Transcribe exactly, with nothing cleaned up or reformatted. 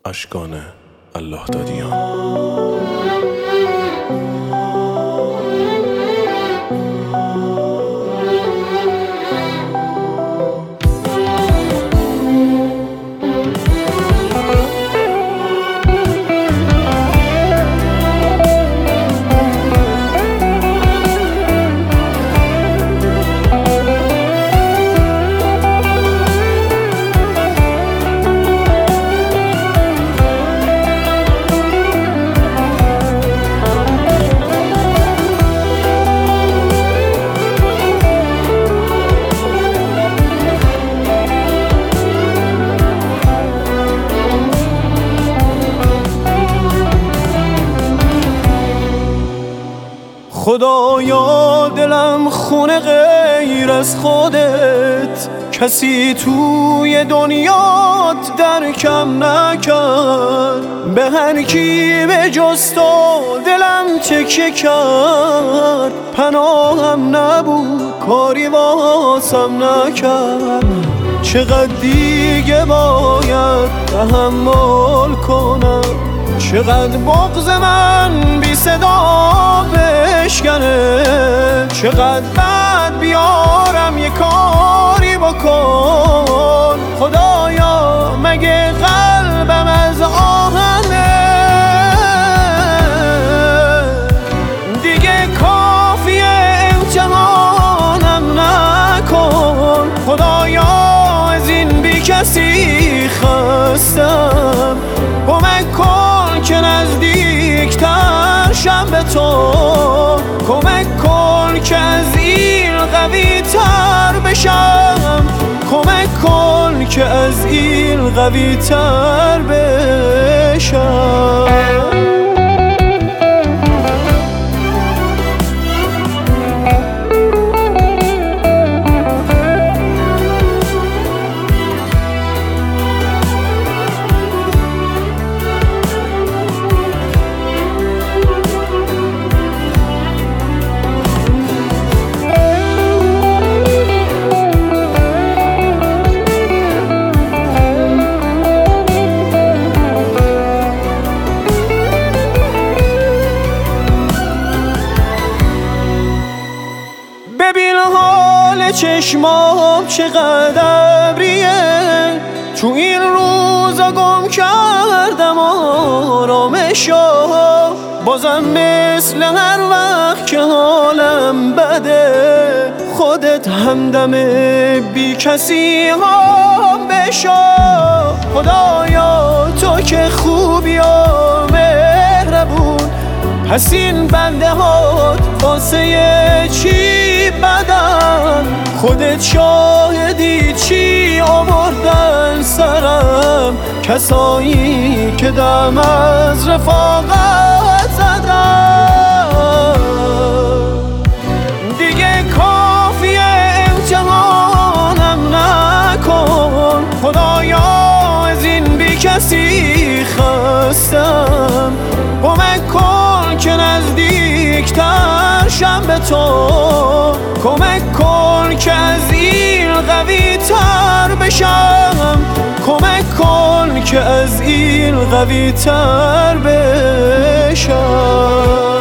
اشکان الله دادیان. خدایا دلم خونه غیر از خودت، کسی توی دنیات درکم نکرد. به هر کی به جز تو دلم تکیه کرد، پناهم نبود کاری واسم نکرد. چقدر دیگه باید تحمل کنم، چقدر بغض من بی صدا بشکنه، چقدر بعد بیارم یه کاری بکن. خدایا مگه قلبم از آهنه، دیگه کافیه امتحانم نکن. خدایا از این بی کسی خستم، کمک کن که نزدیکتر شم به تو. کمک کن که از این قوی تر بشم، کمک کن که از این قوی تر بشم. ببین حال چشمام چقدر ابریه، تو این روزا گم کردم آرامشو. بازم مثل هر وقت که حالم بده، خودت همدم بی کسی ها بشو. خدایا تو که خوبی و مهربون، پس این بنده هات واسه چی بدن؟ خودت شاهدی چی آوردن سرم، کسایی که دم از رفاقت زدن. دیگه کافیه امتحانم نکن، خدایا از این بی کسی خستم. کمک کن که نزدیکتر شم به تو، کمک کن که از این قوی تر بشم، کمک کن که از این قوی تر بشم.